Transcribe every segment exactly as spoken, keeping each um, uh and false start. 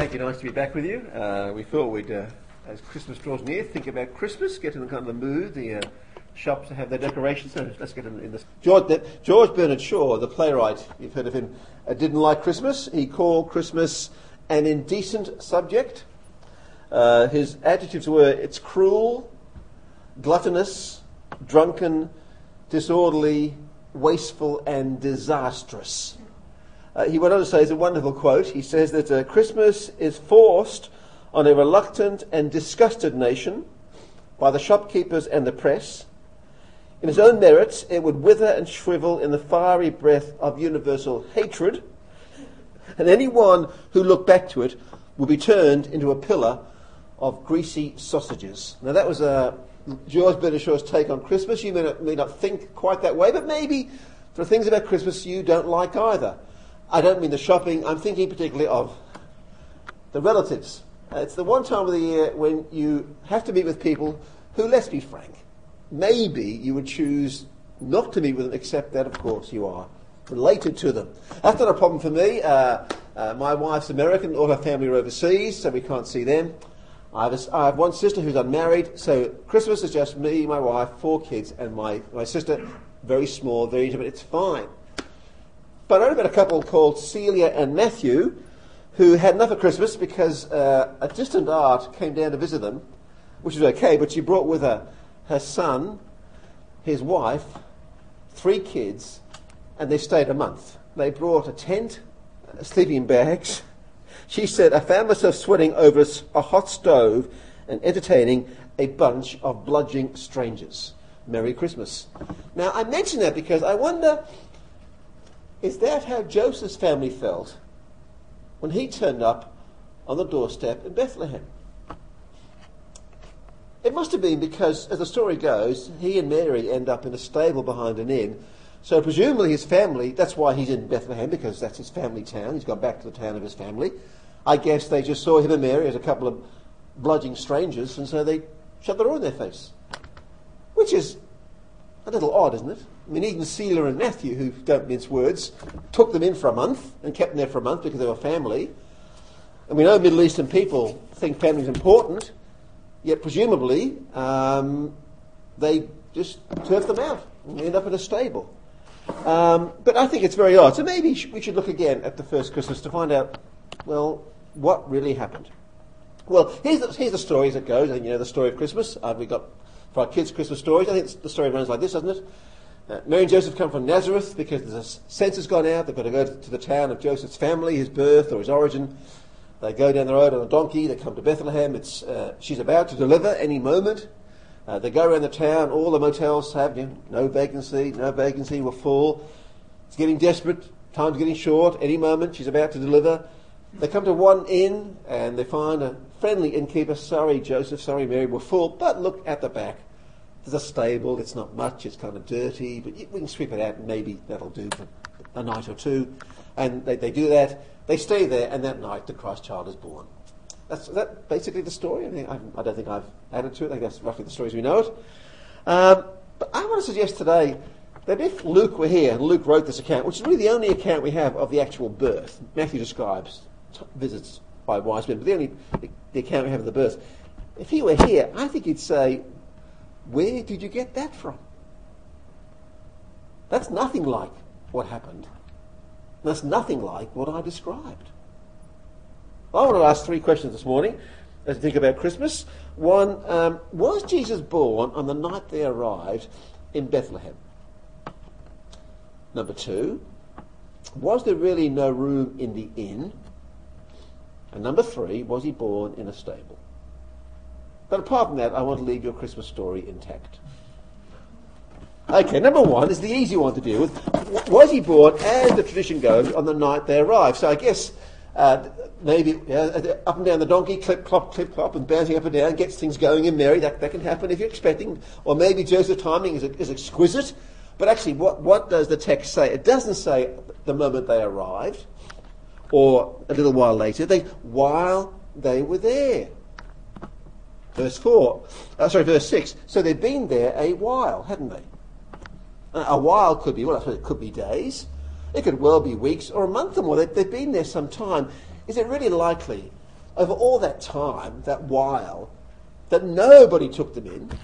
Thank you, nice to be back with you. Uh, we thought we'd, uh, as Christmas draws near, think about Christmas, get in the kind of the mood. The uh, shops have their decorations, so let's get in, in this. George, that, George Bernard Shaw, the playwright, you've heard of him, uh, didn't like Christmas. He called Christmas an indecent subject. Uh, his adjectives were, it's cruel, gluttonous, drunken, disorderly, wasteful and disastrous. Uh, he went on to say, it's a wonderful quote, he says that uh, Christmas is forced on a reluctant and disgusted nation by the shopkeepers and the press. In its own merits, it would wither and shrivel in the fiery breath of universal hatred, and anyone who looked back to it would be turned into a pillar of greasy sausages. Now that was uh, George Bernard Shaw's take on Christmas. You may not, may not think quite that way, but maybe there are things about Christmas you don't like either. I don't mean the shopping, I'm thinking particularly of the relatives. Uh, it's the one time of the year when you have to meet with people who, let's be frank, maybe you would choose not to meet with them, except that, of course, you are related to them. That's not a problem for me. Uh, uh, my wife's American, all her family are overseas, so we can't see them. I have, a, I have one sister who's unmarried, so Christmas is just me, my wife, four kids, and my, my sister, very small, very intimate. It's fine. But I heard about a couple called Celia and Matthew who had enough of Christmas because uh, a distant aunt came down to visit them, which was okay, but she brought with her her son, his wife, three kids, and they stayed a month. They brought a tent, sleeping bags. She said, I found myself sweating over a hot stove and entertaining a bunch of bludgeoning strangers. Merry Christmas. Now, I mention that because I wonder, is that how Joseph's family felt when he turned up on the doorstep in Bethlehem? It must have been because, as the story goes, he and Mary end up in a stable behind an inn. So presumably his family, that's why he's in Bethlehem, because that's his family town. He's gone back to the town of his family. I guess they just saw him and Mary as a couple of bludgeoning strangers, and so they shut the door in their face. Which is a little odd, isn't it? I mean, even Celia and Matthew, who don't mince words, took them in for a month and kept them there for a month because they were family. And we know Middle Eastern people think family is important, yet presumably um, they just turf them out and end up in a stable. Um, but I think it's very odd. So maybe we should look again at the first Christmas to find out, well, what really happened. Well, here's the, here's the story as it goes. I think you know the story of Christmas. Uh, we've got, for our kids, Christmas stories. I think the story runs like this, doesn't it? Uh, Mary and Joseph come from Nazareth because there's a census gone out. They've got to go to, to the town of Joseph's family, his birth or his origin. They go down the road on a donkey. They come to Bethlehem. It's uh, she's about to deliver any moment. Uh, they go around the town. All the motels have you know, no vacancy, no vacancy. We're full. It's getting desperate. Time's getting short. Any moment she's about to deliver. They come to one inn and they find a friendly innkeeper. Sorry, Joseph. Sorry, Mary. We're full. But look at the back. There's a stable. It's not much. It's kind of dirty, but we can sweep it out and maybe that'll do for a night or two. And they, they do that. They stay there, and that night the Christ child is born. That's that basically the story. I mean, I, I don't think I've added to it. I think that's roughly the story as we know it. Um, but I want to suggest today that if Luke were here, and Luke wrote this account, which is really the only account we have of the actual birth. Matthew describes t- visits by wise men, but the only the, the account we have of the birth. If he were here, I think he'd say, where did you get that from? That's nothing like what happened. That's nothing like what I described. I want to ask three questions this morning as we think about Christmas. One, um, was Jesus born on the night they arrived in Bethlehem? Number two, was there really no room in the inn? And number three, was he born in a stable? But apart from that, I want to leave your Christmas story intact. Okay, number one is the easy one to deal with. Was he born, as the tradition goes, on the night they arrived? So I guess uh, maybe uh, up and down the donkey, clip, clop, clip, clop, and bouncing up and down, gets things going in Mary. That, that can happen if you're expecting. Or maybe Joseph's timing is, is exquisite. But actually, what, what does the text say? It doesn't say the moment they arrived or a little while later. They while they were there. Verse four, uh, sorry, verse six. So they'd been there a while, hadn't they? Uh, a while could be, well, I suppose it could be days. It could well be weeks or a month or more. They, they've been there some time. Is it really likely over all that time, that while, that nobody took them in.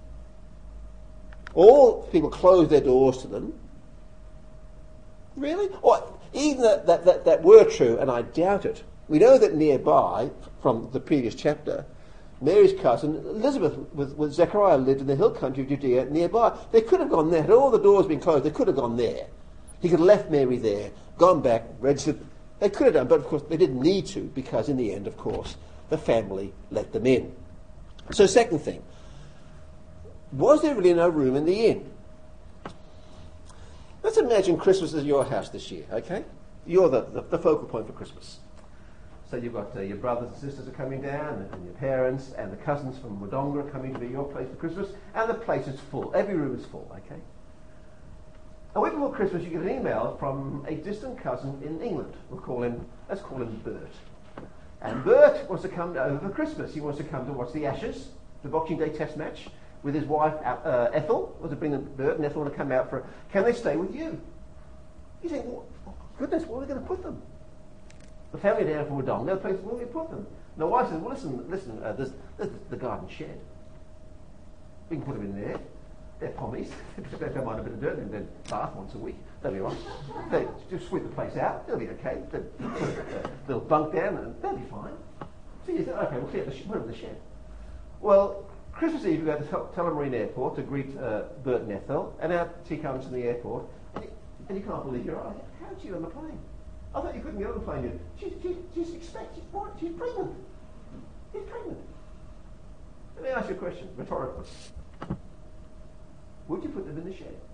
All people closed their doors to them. Really? Or even that, that, that, that were true, and I doubt it. We know that nearby, from the previous chapter, Mary's cousin Elizabeth with, with Zechariah lived in the hill country of Judea nearby. They could have gone there. Had all the doors been closed, they could have gone there. He could have left Mary there, gone back, registered. They could have done, but of course they didn't need to, because in the end, of course, the family let them in. So second thing, was there really no room in the inn? Let's imagine Christmas is your house this year, okay? You're the, the, the focal point for Christmas. So you've got uh, your brothers and sisters are coming down, and your parents, and the cousins from Wodonga are coming to be your place for Christmas, and the place is full. Every room is full, okay? A week before Christmas, you get an email from a distant cousin in England. We'll call him, let's call him Bert. And Bert wants to come over for Christmas. He wants to come to watch the Ashes, the Boxing Day Test match, with his wife uh, Ethel. Wants to bring them, Bert and Ethel want to come out for. Can they stay with you? You think, well, goodness, where are we going to put them? The family down from Wodonga, no place, where do we put them? And the wife says, well, listen, listen, uh, there's, there's the garden shed. We can put them in there. They're pommies. They don't mind a bit of dirt. They bath once a week. They'll be right. They just sweep the place out. They'll be okay. They'll put a little bunk down and they'll be fine. So you think, okay, we'll clear the sh- put them in the shed. Well, Christmas Eve, we go to Tel- Tullamarine Airport to greet uh, Bert and Ethel, and out she comes from the airport, and you, and you can't believe your eyes. How did she get on the plane? I thought you couldn't get on the plane yet. She's, she, she's expecting, what? She's pregnant. She's pregnant. Let me ask you a question, rhetorically. Would you put them in the shed?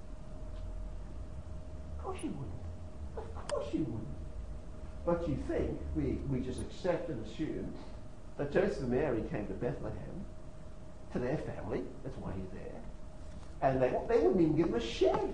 Of course you wouldn't. Of course you wouldn't. But you think we, we just accept and assume that Joseph and Mary came to Bethlehem, to their family, that's why he's there, and they, they wouldn't even give him a shed.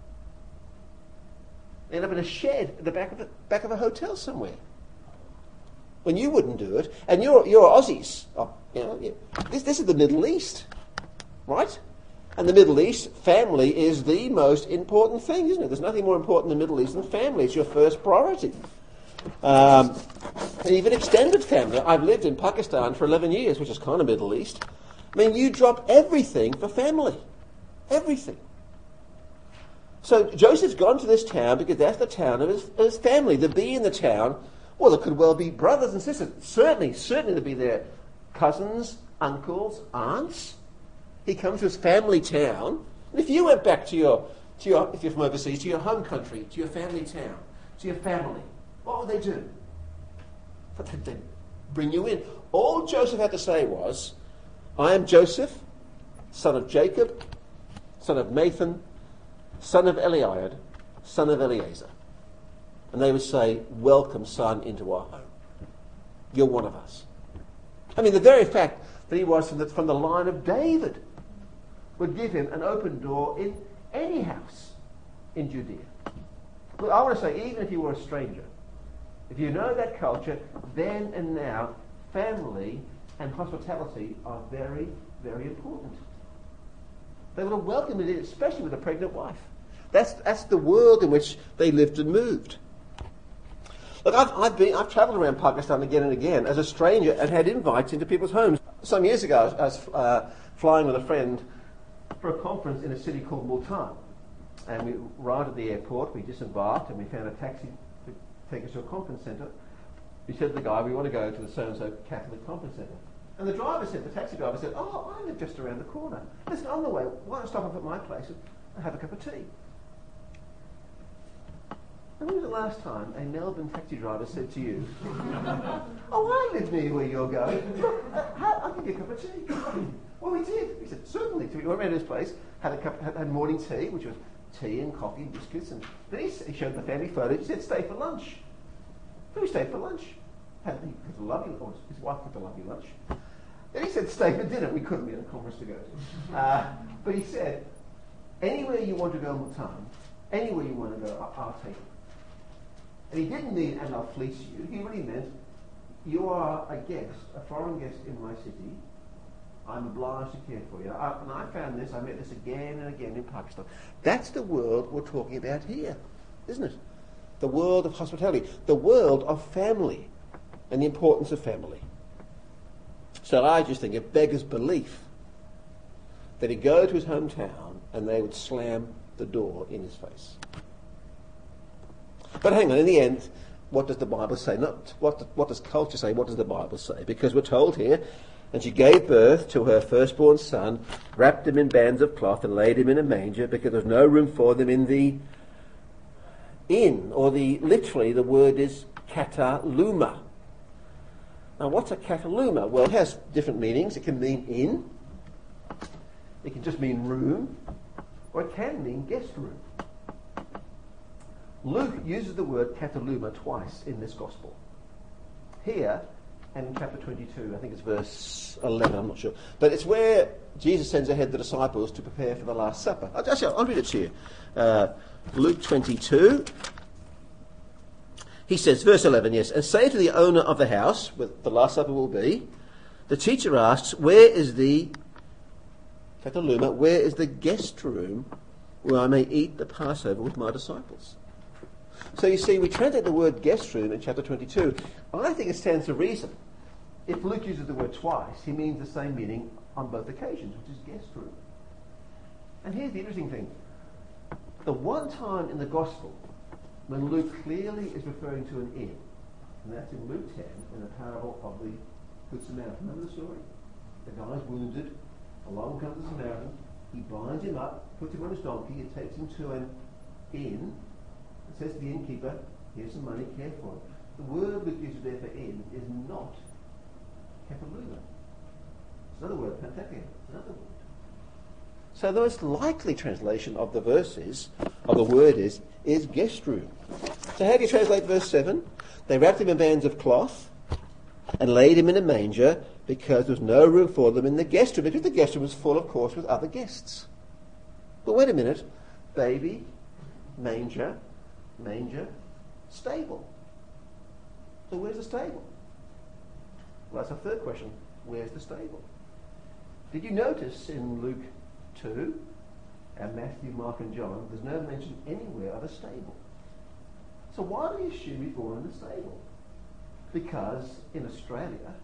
They end up in a shed at the back of the back of a hotel somewhere. When you wouldn't do it, and you're you're Aussies. Oh, you know, you, this this is the Middle East, right? And the Middle East, family is the most important thing, isn't it? There's nothing more important in the Middle East than family. It's your first priority. Um, and even extended family. I've lived in Pakistan for eleven years, which is kind of Middle East. I mean, you drop everything for family. Everything. So Joseph's gone to this town because that's the town of his, of his family. To be in the town, well, there could well be brothers and sisters. Certainly, certainly to be their cousins, uncles, aunts. He comes to his family town. And if you went back to your, to your, if you're from overseas, to your home country, to your family town, to your family, what would they do? They'd bring you in. All Joseph had to say was, I am Joseph, son of Jacob, son of Nathan, son of Eliad, son of Eliezer. And they would say, welcome, son, into our home. You're one of us. I mean, the very fact that he was from the, from the line of David would give him an open door in any house in Judea. Look, I want to say, even if you were a stranger, if you know that culture, then and now, family and hospitality are very, very important. They would have welcomed it in, especially with a pregnant wife. That's that's the world in which they lived and moved. Look, I've I've been I've travelled around Pakistan again and again as a stranger and had invites into people's homes. Some years ago, I was, I was uh, flying with a friend for a conference in a city called Multan, and we arrived at the airport. We disembarked and we found a taxi to take us to a conference centre. We said to the guy, we want to go to the so-and-so Catholic conference centre. And the driver said, the taxi driver said, oh, I live just around the corner. Listen, on the way, why don't I stop off at my place and have a cup of tea? And when was the last time a Melbourne taxi driver said to you, oh, I live near where you're going. Look, uh, how, I'll give you a cup of tea. Well, we did. He said, certainly. So we went around to his place, had a cup, had, had morning tea, which was tea and coffee and biscuits. And then he, he showed the family photo. He said, stay for lunch. So we stayed for lunch. Had, he cooked a lovely, or his wife cooked a lovely lunch. Then he said, stay for dinner. We couldn't, we had a conference to go to. Uh, but he said, anywhere you want to go in Multan, anywhere you want to go, I'll, I'll take you. And he didn't mean, and I'll fleece you. He really meant, you are a guest, a foreign guest in my city. I'm obliged to care for you. I, and I found this, I met this again and again in Pakistan. That's the world we're talking about here, isn't it? The world of hospitality, the world of family. and the importance of family. So I just think it beggars belief that he'd go to his hometown and they would slam the door in his face. But hang on, in the end, what does the Bible say? Not what, what does culture say, what does the Bible say? Because we're told here, and she gave birth to her firstborn son, wrapped him in bands of cloth and laid him in a manger because there was no room for them in the inn, or the literally the word is kataluma. Now what's a kataluma? Well, it has different meanings. It can mean inn, it can just mean room, or it can mean guest room. Luke uses the word kataluma twice in this gospel. Here, and in chapter twenty-two, I think it's verse eleven, I'm not sure. But it's where Jesus sends ahead the disciples to prepare for the Last Supper. Actually, I'll read it to you. Uh, Luke twenty-two. He says, verse eleven, yes, and say to the owner of the house, where the Last Supper will be, the teacher asks, where is the kataluma, where is the guest room where I may eat the Passover with my disciples? So you see, we translate the word guest room in chapter twenty-two. I think it stands to reason. If Luke uses the word twice, he means the same meaning on both occasions, which is guest room. And here's the interesting thing. The one time in the gospel when Luke clearly is referring to an inn, and that's in Luke ten, in the parable of the Good Samaritan. Remember the story? The guy's wounded, along comes the Samaritan, he binds him up, puts him on his donkey, and takes him to an inn. It says to the innkeeper, here's some money, care for him. The word Luke uses there for inn is not kataluma. It's another word, pantakia. It's another word. So the most likely translation of the verses, of the word is, is guest room. So how do you translate verse seven? They wrapped him in bands of cloth and laid him in a manger because there was no room for them in the guest room, because the guest room was full, of course, with other guests. But wait a minute. Baby, manger, manger, stable. So where's the stable? Well, that's our third question. Where's the stable? Did you notice in Luke two and Matthew, Mark and John, there's no mention anywhere of a stable? So why do you assume he's born in a stable? Because in Australia,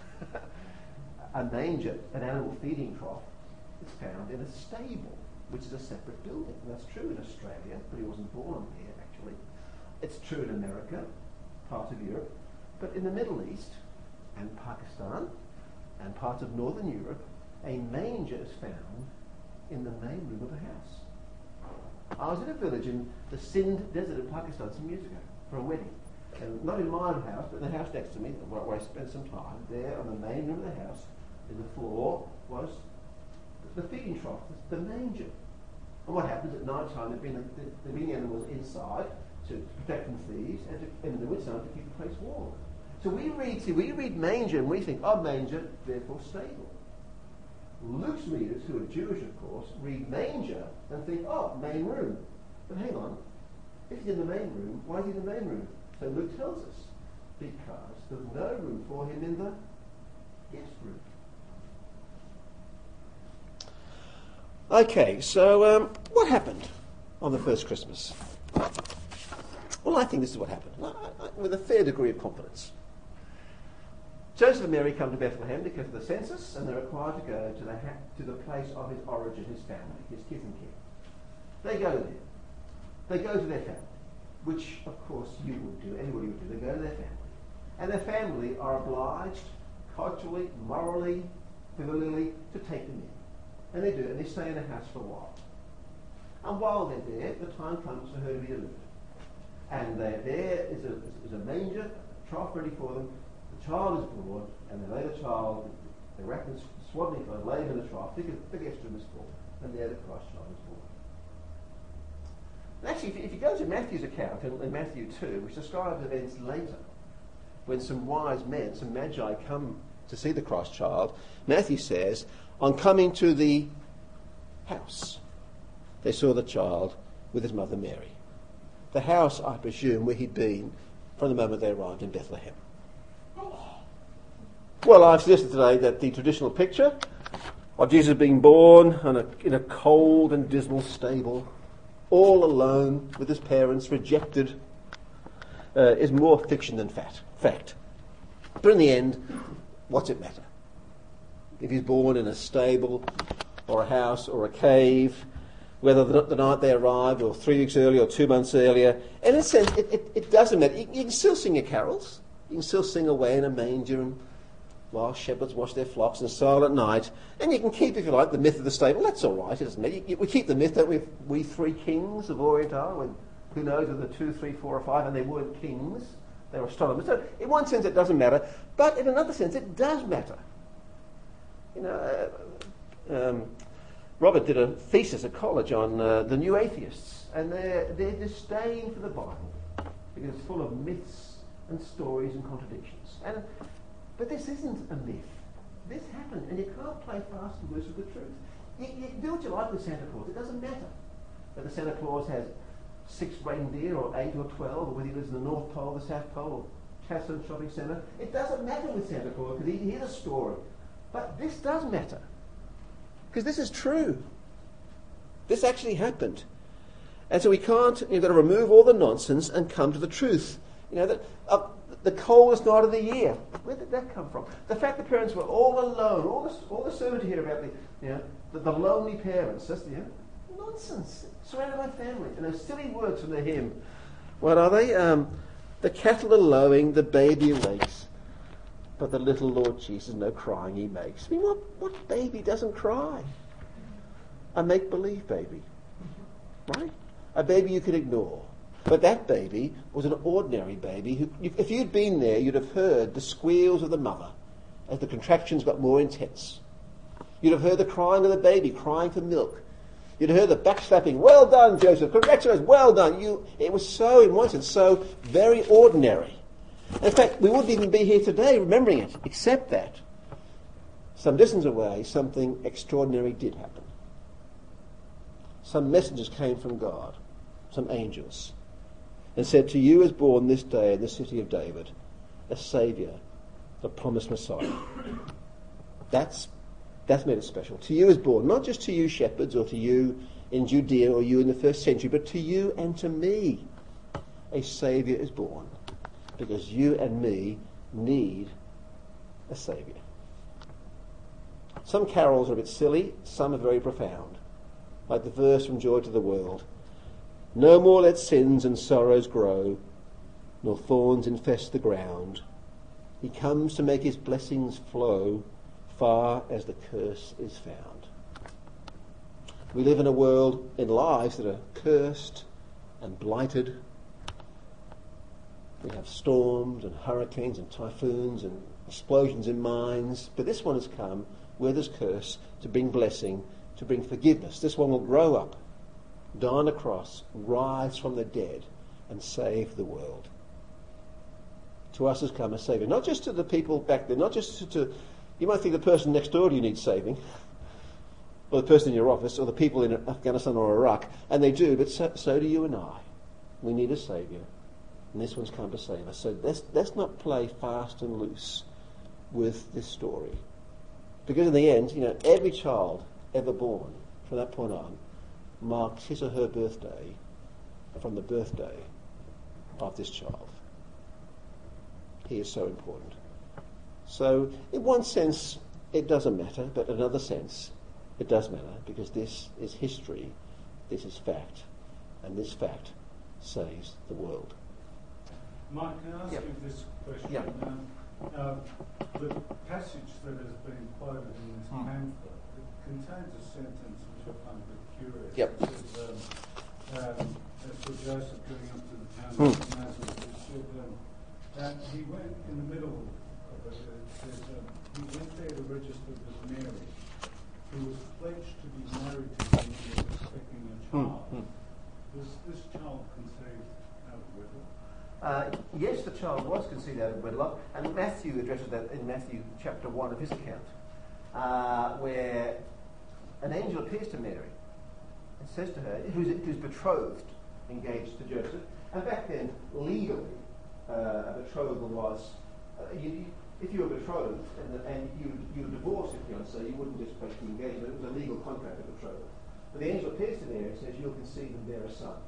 a manger, an animal feeding trough, is found in a stable, which is a separate building. And that's true in Australia, but he wasn't born here, actually. It's true in America, parts of Europe, but in the Middle East and Pakistan and parts of Northern Europe, a manger is found in the main room of a house. I was in a village in the Sindh desert of Pakistan some years ago for a wedding. And not in my own house, but in the house next to me, where I spent some time. There on the main room of the house, in the floor, was the feeding trough, the manger. And what happens at night time, they bring the, the, they bring the animals inside to protect them from thieves, and, to, and in the winter to keep the place warm. So we read, see, we read manger and we think, oh, manger, therefore stable. Luke's readers, who are Jewish, of course, read manger and think, oh, main room. But hang on, if he's in the main room, why is he in the main room? So Luke tells us, because there's no room for him in the guest room. Okay, so um, what happened on the first Christmas? Well, I think this is what happened, I, I, with a fair degree of confidence. Joseph and Mary come to Bethlehem because of the census, and they're required to go to the ha- to the place of his origin, his family, his kith and kin. They go there. They go to their family, which, of course, you would do, anybody would do. They go to their family. And their family are obliged, culturally, morally, familiarly, to take them in. And they do, and they stay in the house for a while. And while they're there, the time comes for her to be delivered. And they're there is a, is a manger, a trough ready for them. The child is born, and they lay the child, they wrap in swaddling clothes, lay him in the trough, think the guest room is full, and there the Christ child is born. And actually, if you, if you go to Matthew's account, in, in Matthew two, which describes events later, when some wise men, some magi come to see the Christ child, Matthew says, on coming to the house, they saw the child with his mother Mary. The house, I presume, where he'd been from the moment they arrived in Bethlehem. Well, I've suggested today that the traditional picture of Jesus being born in a, in a cold and dismal stable, all alone with his parents, rejected, uh, is more fiction than fact. fact. But in the end, what's it matter? If he's born in a stable or a house or a cave, whether the, the night they arrived or three weeks earlier or two months earlier, in a sense, it, it, it doesn't matter. You, you can still sing your carols. You can still sing away in a manger and while shepherds watch their flocks in silent night. And you can keep, if you like, the myth of the stable. That's all right, isn't it? You, you, we keep the myth, don't we? We three kings of Orient are, when who knows whether two, three, four or five, and they weren't kings. They were astronomers. So in one sense it doesn't matter, but in another sense it does matter. You know, uh, um, Robert did a thesis at college on uh, the new atheists and their, their disdain for the Bible because it's full of myths and stories and contradictions. And But this isn't a myth. This happened, and you can't play fast and loose with the truth. You, you can do what you like with Santa Claus. It doesn't matter whether Santa Claus has six reindeer or eight or twelve, or whether he lives in the North Pole, the South Pole, or Chatham Shopping Centre. It doesn't matter with Santa Claus because he hears a story. But this does matter because this is true. This actually happened. And so we can't, you've got to remove all the nonsense and come to the truth. You know, that uh, the coldest night of the year, where did that come from? The fact that parents were all alone, all this, all the sermon to hear about the, you know, the, the lonely parents, that's, you know, nonsense, surrounded by family. And those silly words from the hymn, what are they? Um, the cattle are lowing, the baby awakes, but the little Lord Jesus no crying he makes. I mean, what, what baby doesn't cry? A make-believe baby, right? A baby you could ignore. But that baby was an ordinary baby who, if you'd been there, you'd have heard the squeals of the mother as the contractions got more intense. You'd have heard the crying of the baby, crying for milk. You'd have heard the backslapping, well done, Joseph, congratulations, well done. You, it was so, in one sense, so very ordinary. In fact, we wouldn't even be here today remembering it, except that some distance away, something extraordinary did happen. Some messengers came from God, some angels, and said, to you is born this day in the city of David a Saviour, the promised Messiah. That's, that's made it special. To you is born, not just to you shepherds or to you in Judea or you in the first century, but to you and to me a Saviour is born, because you and me need a Saviour. Some carols are a bit silly, some are very profound, like the verse from Joy to the World. No more let sins and sorrows grow, nor thorns infest the ground. He comes to make his blessings flow far as the curse is found. We live in a world, in lives that are cursed and blighted. We have storms and hurricanes and typhoons and explosions in mines, but this one has come where there's curse to bring blessing, to bring forgiveness. This one will grow up, die on a cross, rise from the dead, and save the world. To us has come a Saviour. Not just to the people back there, not just to, to you might think the person next door to you needs saving, or the person in your office, or the people in Afghanistan or Iraq, and they do, but so, so do you and I. We need a Saviour, and this one's come to save us. So let's, let's not play fast and loose with this story. Because in the end, you know, every child ever born from that point on marks his or her birthday from the birthday of this child. He is so important. So in one sense it doesn't matter, but in another sense it does matter, because this is history, this is fact, and this fact saves the world. Mike, can I ask yep. you this question? Yep. Um, uh, the passage that has been quoted in this hmm. pamphlet, it contains a sentence which I find a bit curious. Yep. It says, um, um, as for Joseph going up to the town hmm. of Nazareth, it said um, that he went in the middle of it, it says um, he went there to register with Mary, who was pledged to be married to him and was expecting a child. Hmm. Was this child conceived out of wedlock? Uh, yes, the child was conceived out of wedlock, and Matthew addresses that in Matthew chapter one of his account, uh, where an angel appears to Mary and says to her, who's, who's betrothed, engaged to Joseph, and back then, legally, uh, a betrothal was, uh, you, if you were betrothed and, and you, you were divorced your fiancé, you wouldn't just break the engagement, it was a legal contract of betrothal. But the angel appears to Mary and says, you'll conceive and bear a son.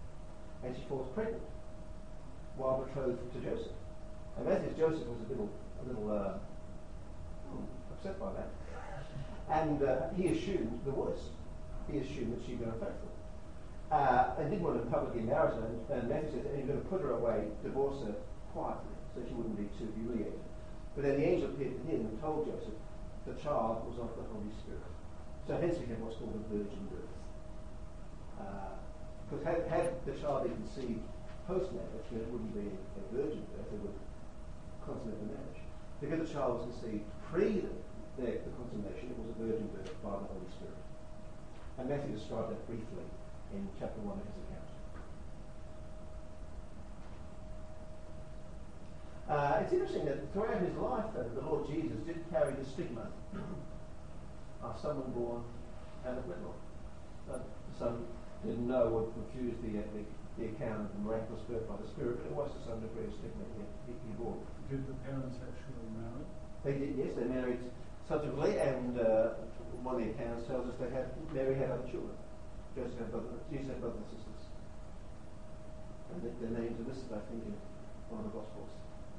And she falls pregnant while betrothed to Joseph. And as if Joseph was a little a little uh, hmm, upset by that. And uh, he assumed the worst. He assumed that she'd been unfaithful. Uh, and didn't want to publicly marry her, and, and Matthew said, and you're going to put her away, divorce her quietly, so she wouldn't be too humiliated. But then the angel appeared to him and told Joseph the child was of the Holy Spirit. So hence we have what's called a virgin birth. Because uh, had, had the child been conceived post-marriage, then it wouldn't be a virgin birth, it would consummate the marriage. Because the child was conceived pre the, the, the consummation, it was a virgin birth by the Holy Spirit. And Matthew described that briefly in chapter one of his account. Uh, it's interesting that throughout his life, though, the Lord Jesus did carry the stigma of someone born out of wedlock. Uh, some didn't know what confused the, uh, the, the account of the miraculous birth by the Spirit, but it was to some degree a stigma he, he, he bore. Did the parents actually marry? They did, yes, they married subsequently, and uh, one of the accounts tells us they had Mary had other children. Joseph had brothers, Jesus had brothers and sisters. And the, their names are listed, I think, in one of the Gospels.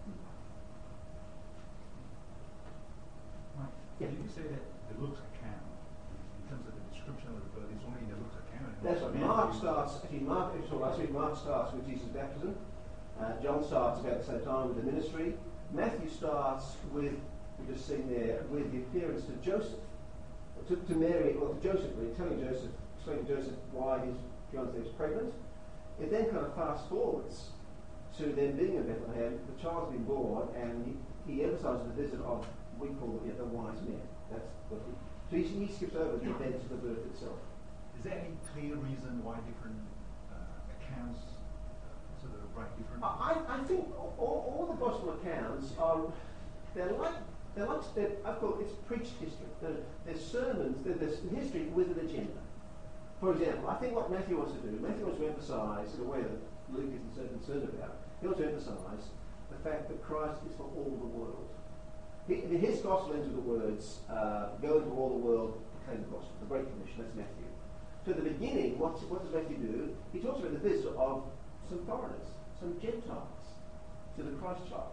Right. Yeah. Did you say that the Luke's account, in terms of the description of the birth, is only in the Luke's account? That's right. Mark starts, actually, Mark, if you saw last week, Mark starts with Jesus' baptism. Uh, John starts about the same time with the ministry. Matthew starts with, we just seen there, with the appearance to Joseph, to, to Mary, or to Joseph, really, telling Joseph, explaining to Joseph why his fiancée was pregnant. It then kind of fast forwards to them being in Bethlehem. The child's been born, and he, he emphasises the visit of, we call it, the wise men. That's what he, so he, he skips over the events of the birth itself. Is there any clear reason why different uh, accounts uh, sort of write different? I, I think all, all the gospel accounts are, they're like, they're like, they're, I call it, it's preached history. They're, they're sermons, they're, they're history with an agenda. For example, I think what Matthew wants to do, Matthew wants to emphasise, in a way that Luke isn't so concerned about, he wants to emphasise the fact that Christ is for all the world. He, his gospel ends with the words, uh, go into all the world, proclaim the gospel, the Great Commission, that's Matthew. So at the beginning, what, what does Matthew do? He talks about the visit of some foreigners, some Gentiles, to the Christ child.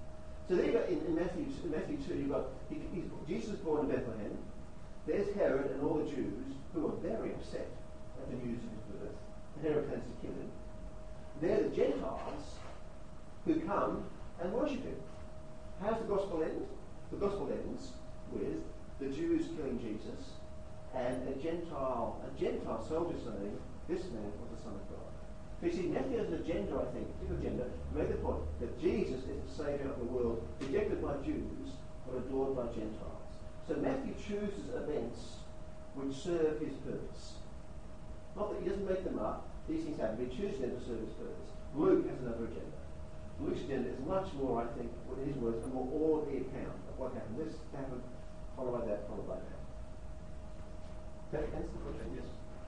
So there you go, in, in, Matthew, in Matthew two, you've got, he, he's, Jesus is born in Bethlehem. There's Herod and all the Jews who are very upset at the news of his birth. And Herod plans to kill him. They're the Gentiles who come and worship him. How's the gospel end? The gospel ends with the Jews killing Jesus and a Gentile, a Gentile soldier saying, this man was the Son of God. So you see, Matthew has an agenda, I think, particular agenda, to make the point that Jesus is the Saviour of the world, rejected by Jews, but adored by Gentiles. So Matthew chooses events which serve his purpose. Not that he doesn't make them up, these things happen, but he chooses them to serve his purpose. Luke has another agenda. Luke's agenda is much more, I think, in his words, a more orderly account of what happened. This happened, followed by that, followed by that. That answers the question, yes?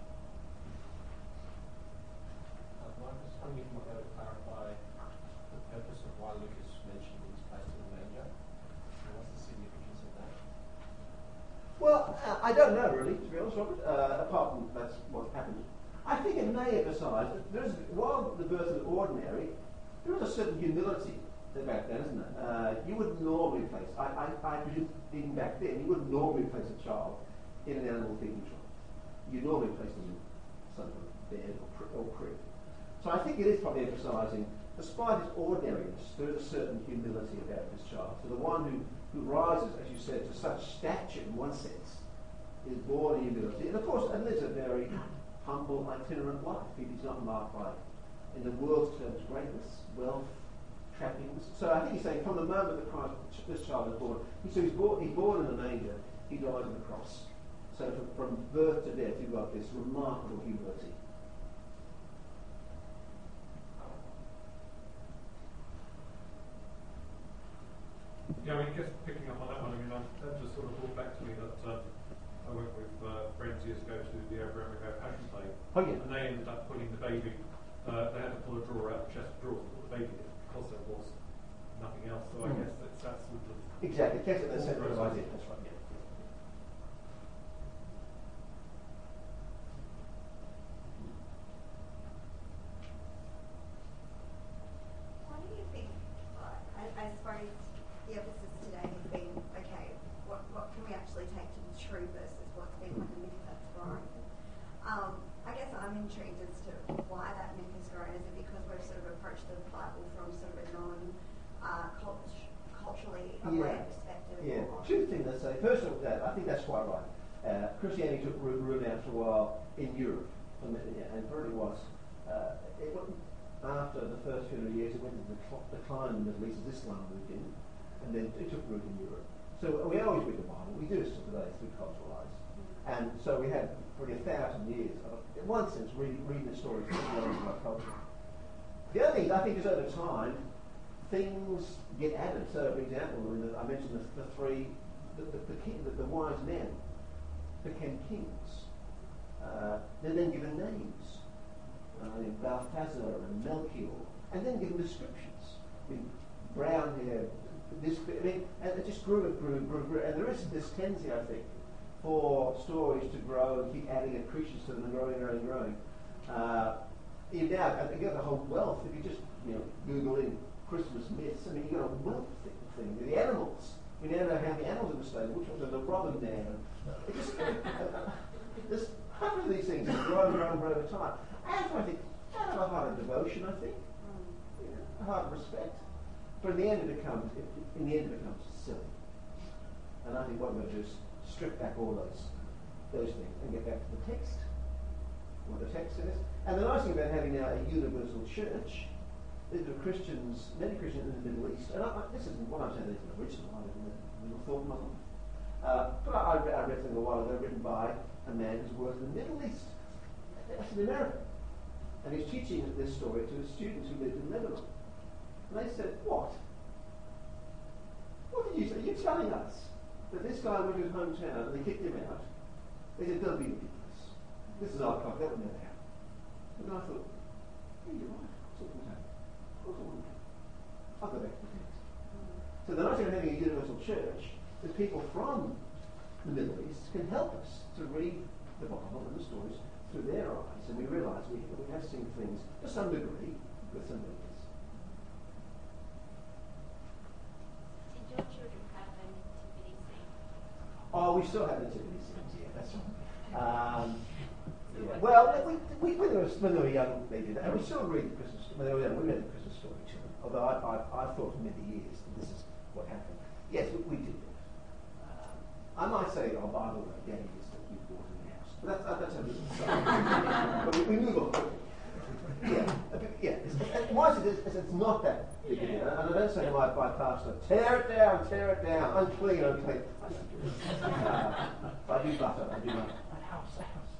Uh, Marcus, I wonder if you might be able to clarify the purpose of why Luke is mentioned in this place in the manger. And what's the significance of that? Well, uh, I don't know really, to be honest, Robert, uh, apart from that's what happened. I think it may emphasise that there is, while the birth is ordinary, there is a certain humility about that, isn't there? Uh, you wouldn't normally place, I, I, I presume even back then, you wouldn't normally place a child in an animal feeding trough. You normally place them in some sort of bed or, cr- or crib. So I think it is probably emphasising, despite its ordinariness, there is a certain humility about this child. So the one who, who rises, as you said, to such stature in one sense, is born in humility. And of course, and lives a very humble, itinerant life. He's not marked by, in the world's terms, greatness, wealth, trappings. So I think he's saying from the moment that Christ, this child is born, he, so he's born, he's born in a manger, he dies on the cross. So from, from birth to death, you've got this remarkable humility. Yeah, I mean, just picking up on that one, I mean, I, that just sort of brought back to me that uh, I went with uh, friends years ago to the Abraham Passion Play. Oh, yeah. And they ended up putting the baby, uh, they had to pull a drawer out of the chest of drawers and put the baby in because there was nothing else. So I Mm. guess it's that sort of. Exactly, that's a All separate process. idea, that's right, yeah. Why do you think, uh, as far as the emphasis from my Yeah. perspective. Yeah, or- two things I say. First of all, that I think that's quite right. Uh, Christianity took root, root out for a while in Europe, and it really was. Uh, it went, after the first few hundred years, it went into the decline in the Middle East as Islam moved in, and then it took root in Europe. So we always read the Bible. We do still today through cultural eyes, and so we had probably a thousand years of, in one sense, reading, reading the stories of our culture. The other thing is, I think, is over time, things get added. So, for example, in the, I mentioned the, the three, the, the, the, king, the, the wise men became kings. Uh, they're then given names, uh, Balthazar and Melchior, and then given descriptions. I mean, brown hair, this, I mean, and it just grew and grew and grew and grew. And there is this tendency, I think, for stories to grow and keep adding accretions to them and growing and growing and growing. Uh, you now, and you got the whole wealth. If you just, you know, Google in Christmas myths, I mean, you got a wealth thing. thing. The animals. We now know how many animals in the stable, which ones are the robin there. It just, uh, there's hundreds of these things that grow and grow and grow over time. And I think, out of a heart of devotion, I think, you know, a heart of respect. But in the end, it becomes, it, in the end, it becomes silly. And I think what we're going to do is strip back all those, those things and get back to the text, what the text says. And the nice thing about having now a universal church is that Christians, many Christians in the Middle East, and I, I, this isn't what I'm saying is an original, I never thought in my life. Uh, but I, I, read, I read something a while ago written by a man who's worked in the Middle East. That's in America. And he's teaching this story to his students who lived in Lebanon. And they said, what? What did you say? You're telling us that this guy went to his hometown and they kicked him out. They said, don't be ridiculous. This is our country. That would never happen. And I thought, yeah, you're right. Of course it wouldn't happen. Of course it wouldn't happen. I'll go back to the text. So the nice thing of having a universal church is people from the Middle East can help us to read the Bible and the stories through their eyes, and we realise we, we have seen things to some degree with some limits. Did your children have a nativity scene? Oh, we still have nativity scenes, yeah, that's right. Um, yeah. Well, we, we, when, they were, when they were young, they did that. And we still read the Christmas, when they were young, we read the Christmas story to them. Although I, I, I thought for many years that this is what happened. Yes, we, we did that. Um, I might say, oh, by the way, Daddy is that we bought in the house. But that's, that's a different story. But we, we move on quickly. Yeah, yeah. It's, it's, why is it? It's, it's not that big a deal. And I don't say to my, my pastor, tear it down, tear it down, unclean, unclean. I don't do it. Uh, I do butter, I do butter. But house, house.